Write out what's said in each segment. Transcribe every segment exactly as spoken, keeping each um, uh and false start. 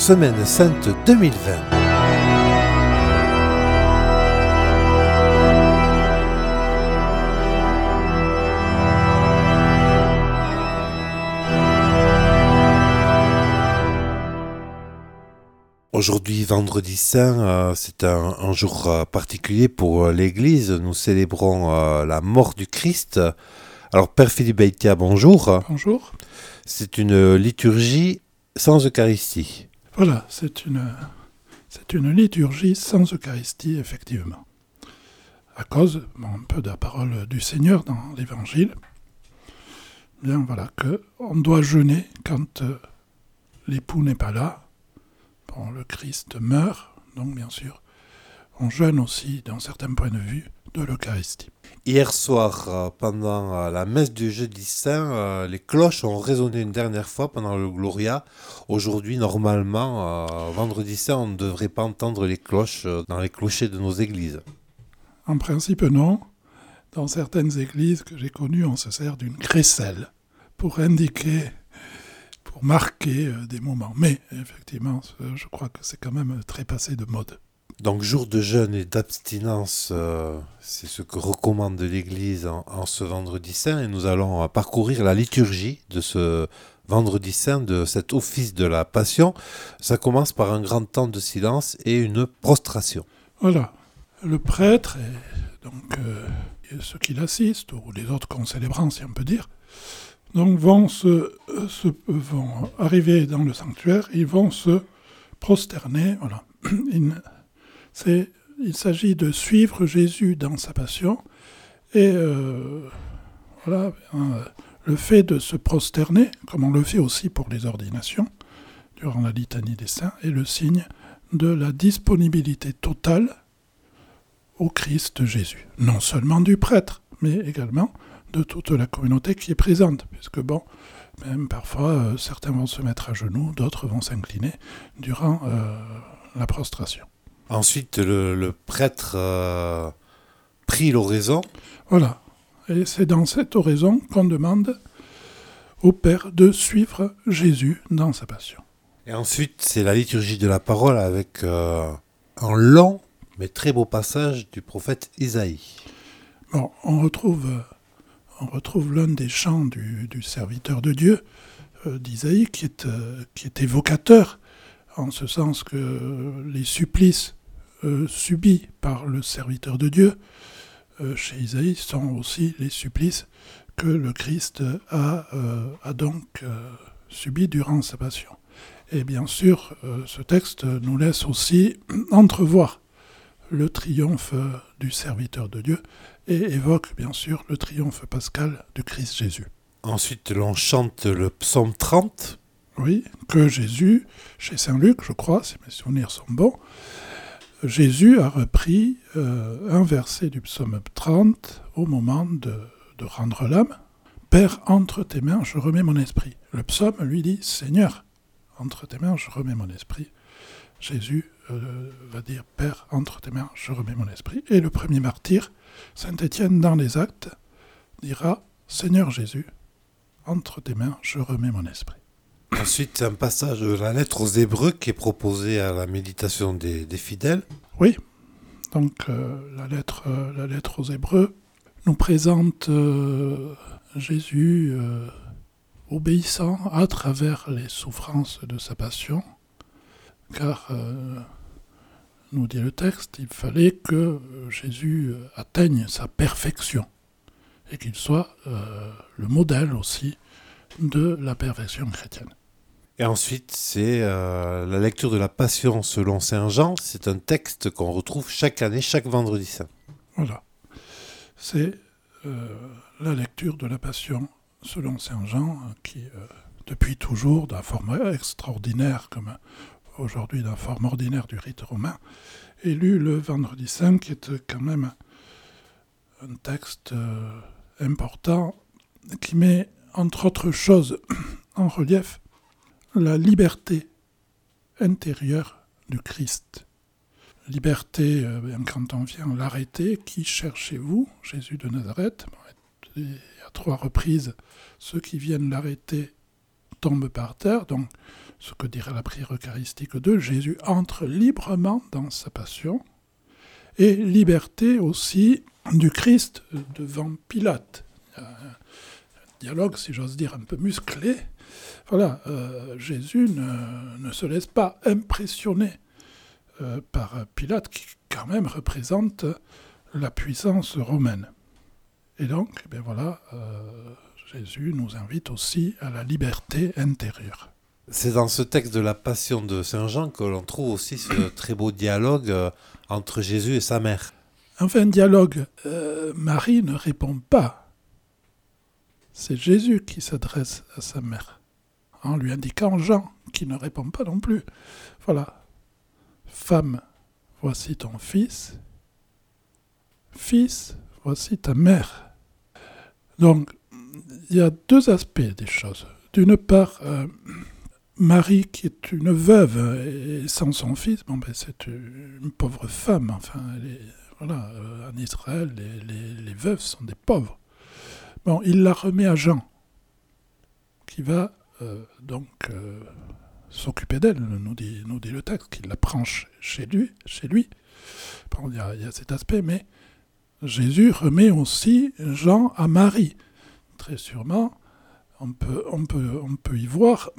Semaine Sainte deux mille vingt. Aujourd'hui, vendredi saint, euh, c'est un, un jour euh, particulier pour euh, l'Église. Nous célébrons euh, la mort du Christ. Alors, Père Philippe Beitia, bonjour. Bonjour. C'est une liturgie sans Eucharistie. Voilà, c'est une, c'est une liturgie sans Eucharistie, effectivement. À cause, bon, un peu de la parole du Seigneur dans l'Évangile, bien voilà, qu'on doit jeûner quand euh, l'époux n'est pas là. Bon, le Christ meurt, donc bien sûr, on jeûne aussi, d'un certain point de vue, de l'Eucharistie. Hier soir, euh, pendant euh, la messe du jeudi saint, euh, les cloches ont résonné une dernière fois pendant le Gloria. Aujourd'hui, normalement, euh, vendredi saint, on ne devrait pas entendre les cloches euh, dans les clochers de nos églises. En principe, non. Dans certaines églises que j'ai connues, on se sert d'une crécelle pour indiquer... pour marquer euh, des moments. Mais effectivement, euh, je crois que c'est quand même très passé de mode. Donc jour de jeûne et d'abstinence, euh, c'est ce que recommande l'Église en, en ce vendredi saint. Et nous allons euh, parcourir la liturgie de ce vendredi saint, de cet office de la Passion. Ça commence par un grand temps de silence et une prostration. Voilà. Le prêtre et donc euh, et ceux qui l'assistent, ou les autres concélébrants, si on peut dire, donc vont, se, se, vont arriver dans le sanctuaire, ils vont se prosterner. Voilà. Il, c'est, il s'agit de suivre Jésus dans sa passion. Et euh, voilà, hein, le fait de se prosterner, comme on le fait aussi pour les ordinations, durant la litanie des saints, est le signe de la disponibilité totale au Christ Jésus. Non seulement du prêtre, mais également de toute la communauté qui est présente, puisque bon, même parfois, euh, certains vont se mettre à genoux, d'autres vont s'incliner durant euh, la prostration. Ensuite, le, le prêtre euh, prie l'oraison. Voilà, et c'est dans cette oraison qu'on demande au Père de suivre Jésus dans sa passion. Et ensuite, c'est la liturgie de la parole avec euh, un long mais très beau passage du prophète Isaïe. Bon, on retrouve... Euh, On retrouve l'un des chants du, du serviteur de Dieu, euh, d'Isaïe, qui est, euh, qui est évocateur, en ce sens que les supplices euh, subis par le serviteur de Dieu, euh, chez Isaïe, sont aussi les supplices que le Christ a, euh, a donc euh, subis durant sa passion. Et bien sûr, euh, ce texte nous laisse aussi entrevoir le triomphe du serviteur de Dieu, et évoque bien sûr le triomphe pascal du Christ Jésus. Ensuite, l'on chante le psaume trente. Oui, que Jésus, chez Saint Luc, je crois, si mes souvenirs sont bons, Jésus a repris euh, un verset du psaume trente au moment de, de rendre l'âme. « Père, entre tes mains, je remets mon esprit. » Le psaume lui dit « Seigneur, entre tes mains, je remets mon esprit. » Jésus euh, va dire « Père, entre tes mains, je remets mon esprit. » Et le premier martyr, Saint Étienne, dans les actes, dira « Seigneur Jésus, entre tes mains, je remets mon esprit. » Ensuite, un passage de la lettre aux Hébreux qui est proposé à la méditation des, des fidèles. Oui, donc euh, la, lettre, euh, la lettre aux Hébreux nous présente euh, Jésus euh, obéissant à travers les souffrances de sa passion, car, euh, nous dit le texte, il fallait que Jésus atteigne sa perfection et qu'il soit euh, le modèle aussi de la perfection chrétienne. Et ensuite, c'est euh, la lecture de la Passion selon Saint Jean. C'est un texte qu'on retrouve chaque année, chaque vendredi saint. Voilà. C'est euh, la lecture de la Passion selon Saint Jean, qui, euh, depuis toujours, d'un forme extraordinaire, comme aujourd'hui d'un forme ordinaire du rite romain, est lu le vendredi saint, qui est quand même un texte euh, important, qui met, entre autres choses, en relief la liberté intérieure du Christ. Liberté, euh, quand on vient l'arrêter, qui cherchez-vous, Jésus de Nazareth? Et à trois reprises, ceux qui viennent l'arrêter tombent par terre, donc ce que dirait la prière eucharistique deux, Jésus entre librement dans sa passion, et liberté aussi du Christ devant Pilate. Il y a un dialogue, si j'ose dire, un peu musclé. Voilà, euh, Jésus ne, ne se laisse pas impressionner euh, par Pilate, qui quand même représente la puissance romaine. Et donc, eh bien voilà, euh, Jésus nous invite aussi à la liberté intérieure. C'est dans ce texte de la Passion de Saint Jean que l'on trouve aussi ce très beau dialogue euh, entre Jésus et sa mère. Enfin, dialogue, euh, Marie ne répond pas. C'est Jésus qui s'adresse à sa mère, en lui indiquant Jean, qui ne répond pas non plus. Voilà. Femme, voici ton fils. Fils, voici ta mère. Donc, il y a deux aspects des choses. D'une part, euh, Marie, qui est une veuve et sans son fils, bon ben c'est une pauvre femme. Enfin, elle est, voilà, euh, en Israël, les, les, les veuves sont des pauvres. Bon, il la remet à Jean, qui va euh, donc euh, s'occuper d'elle, nous dit, nous dit le texte, qu'il la prend chez lui. Chez lui. Bon, il y a, il y a cet aspect, mais Jésus remet aussi Jean à Marie. Très sûrement, on peut, on peut, on peut y voir,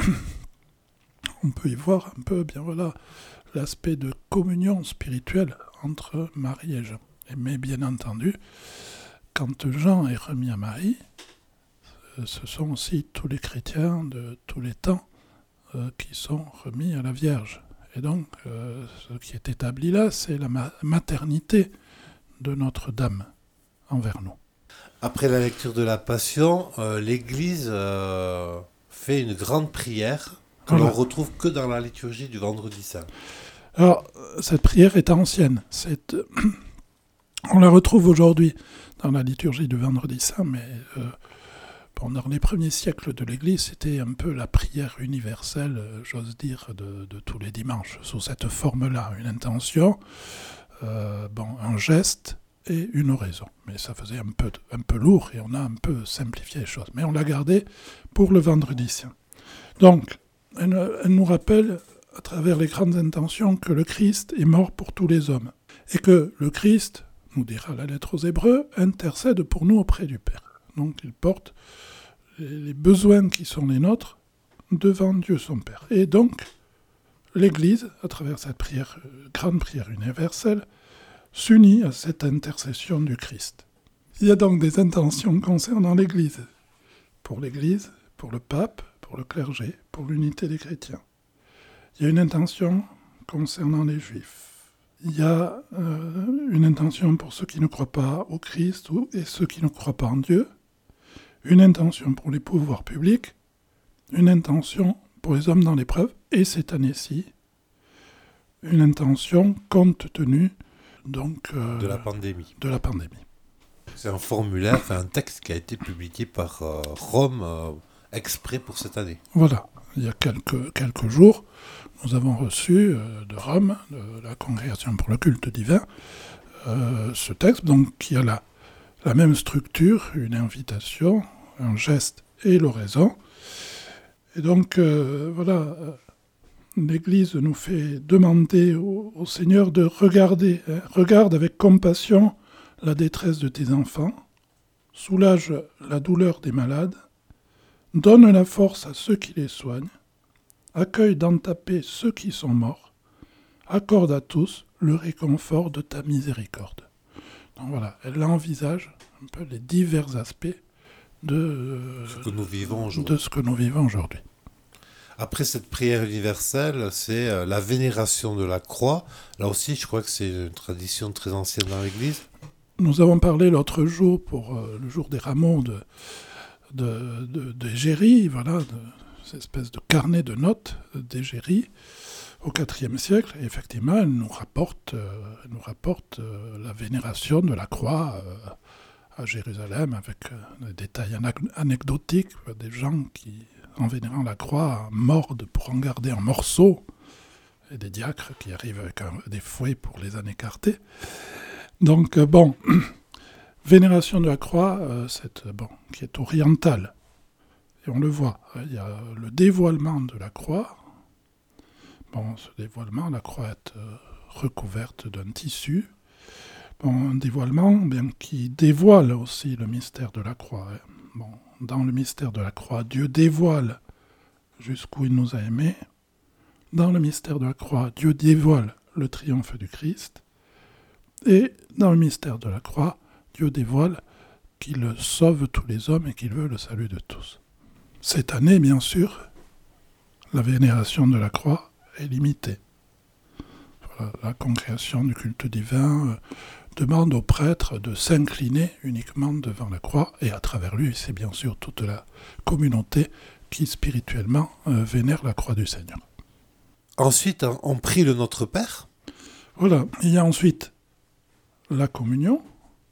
on peut y voir un peu, bien voilà, l'aspect de communion spirituelle entre Marie et Jean. Mais bien entendu, quand Jean est remis à Marie, ce sont aussi tous les chrétiens de tous les temps euh, qui sont remis à la Vierge. Et donc, euh, ce qui est établi là, c'est la ma- maternité de Notre-Dame envers nous. Après la lecture de la Passion, euh, l'Église euh, fait une grande prière que Voilà. l'on retrouve que dans la liturgie du Vendredi Saint. Alors, cette prière est ancienne. C'est, euh, on la retrouve aujourd'hui dans la liturgie du Vendredi Saint, mais euh, pendant les premiers siècles de l'Église, c'était un peu la prière universelle, euh, j'ose dire, de, de tous les dimanches, sous cette forme-là. Une intention, euh, bon, un geste et une oraison. Mais ça faisait un peu, un peu lourd et on a un peu simplifié les choses. Mais on l'a gardé pour le Vendredi Saint. Donc, elle, elle nous rappelle, à travers les grandes intentions, que le Christ est mort pour tous les hommes. Et que le Christ, nous dira la lettre aux Hébreux, intercède pour nous auprès du Père. Donc il porte les, les besoins qui sont les nôtres devant Dieu son Père. Et donc, l'Église, à travers cette prière, grande prière universelle, s'unit à cette intercession du Christ. Il y a donc des intentions concernant l'Église. Pour l'Église, pour le pape, pour le clergé, pour l'unité des chrétiens. Il y a une intention concernant les Juifs. Il y a euh, une intention pour ceux qui ne croient pas au Christ et ceux qui ne croient pas en Dieu. Une intention pour les pouvoirs publics. Une intention pour les hommes dans l'épreuve. Et cette année-ci, une intention compte tenu donc, euh, De la pandémie. de la pandémie. C'est un formulaire, enfin un texte qui a été publié par euh, Rome euh, exprès pour cette année. Voilà, il y a quelques, quelques jours, nous avons reçu euh, de Rome, de la Congrégation pour le culte divin, euh, ce texte, donc qui a la, la même structure, une invitation, un geste et l'oraison. Et donc, euh, voilà, euh, l'Église nous fait demander au, au Seigneur de regarder, hein, regarde avec compassion la détresse de tes enfants, soulage la douleur des malades, donne la force à ceux qui les soignent, accueille dans ta paix ceux qui sont morts, accorde à tous le réconfort de ta miséricorde. Donc voilà, elle envisage un peu les divers aspects de, euh, Ce que nous vivons aujourd'hui. de ce que nous vivons aujourd'hui. Après cette prière universelle, c'est euh, la vénération de la croix. Là aussi, je crois que c'est une tradition très ancienne dans l'Église. Nous avons parlé l'autre jour, pour euh, le jour des rameaux, de, de, de, d'égérie, voilà, de cette espèce de carnet de notes d'égérie au quatrième siècle. Et effectivement, elle nous rapporte, euh, elle nous rapporte euh, la vénération de la croix euh, à Jérusalem, avec euh, des détails anecdotiques, des gens qui, en vénérant la croix, mordent pour en garder un morceau, et des diacres qui arrivent avec un, des fouets pour les en écarter. Donc, euh, bon, vénération de la croix, euh, cette, bon, qui est orientale. Et on le voit, il y a le dévoilement de la croix, Bon, ce dévoilement, la croix est euh, recouverte d'un tissu. Bon, un dévoilement bien, qui dévoile aussi le mystère de la croix. Hein. Bon, dans le mystère de la croix, Dieu dévoile jusqu'où il nous a aimés. Dans le mystère de la croix, Dieu dévoile le triomphe du Christ. Et dans le mystère de la croix, Dieu dévoile qu'il sauve tous les hommes et qu'il veut le salut de tous. Cette année, bien sûr, la vénération de la croix est limitée. Voilà, la congrégation du culte divin euh, demande aux prêtres de s'incliner uniquement devant la croix, et à travers lui, c'est bien sûr toute la communauté qui spirituellement euh, vénère la croix du Seigneur. Ensuite, on prie le Notre Père. Voilà, il y a ensuite la communion,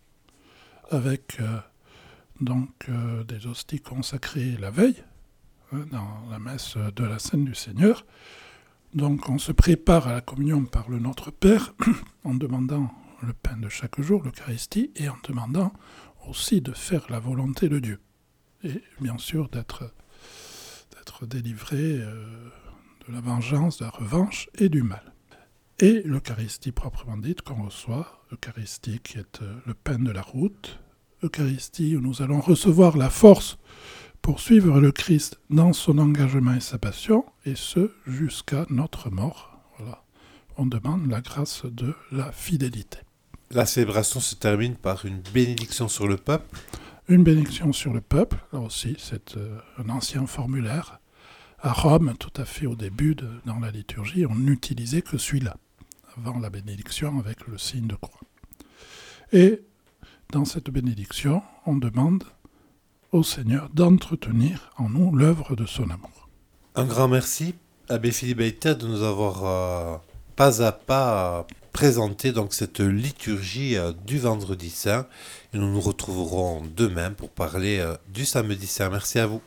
avec euh, donc euh, des hosties consacrées la veille, hein, dans la messe de la Sainte du Seigneur. Donc on se prépare à la communion par le Notre Père, en demandant le pain de chaque jour, l'Eucharistie, et en demandant aussi de faire la volonté de Dieu. Et bien sûr d'être, d'être délivré euh, de la vengeance, de la revanche et du mal. Et l'Eucharistie proprement dite qu'on reçoit, Eucharistie qui est euh, le pain de la route, Eucharistie où nous allons recevoir la force pour suivre le Christ dans son engagement et sa passion, et ce jusqu'à notre mort. Voilà. On demande la grâce de la fidélité. La célébration se termine par une bénédiction sur le peuple. Une bénédiction sur le peuple, là aussi c'est euh, un ancien formulaire. À Rome, tout à fait au début de, dans la liturgie, on n'utilisait que celui-là, avant la bénédiction avec le signe de croix. Et dans cette bénédiction, on demande au Seigneur d'entretenir en nous l'œuvre de son amour. Un grand merci, Abbé Philippe Baïta, de nous avoir euh, pas à pas euh, présenté donc, cette liturgie euh, du Vendredi Saint. Et nous nous retrouverons demain pour parler euh, du Samedi Saint. Merci à vous.